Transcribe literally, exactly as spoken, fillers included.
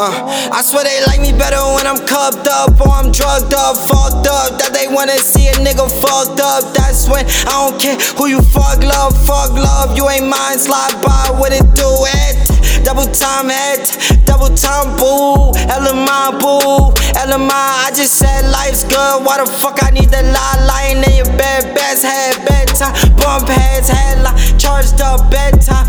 Uh, I swear they like me better when I'm cupped up or I'm drugged up, fucked up. That they wanna see a nigga fucked up. That's when I don't care who you fuck, love, fuck love. You ain't mine, slide by, what it do? It double time, it double time, boo. Element, boo. Element, I just said life's good. Why the fuck I need to lie? Lying in your bed, best head, bedtime. Bump heads, headline, charged up bedtime.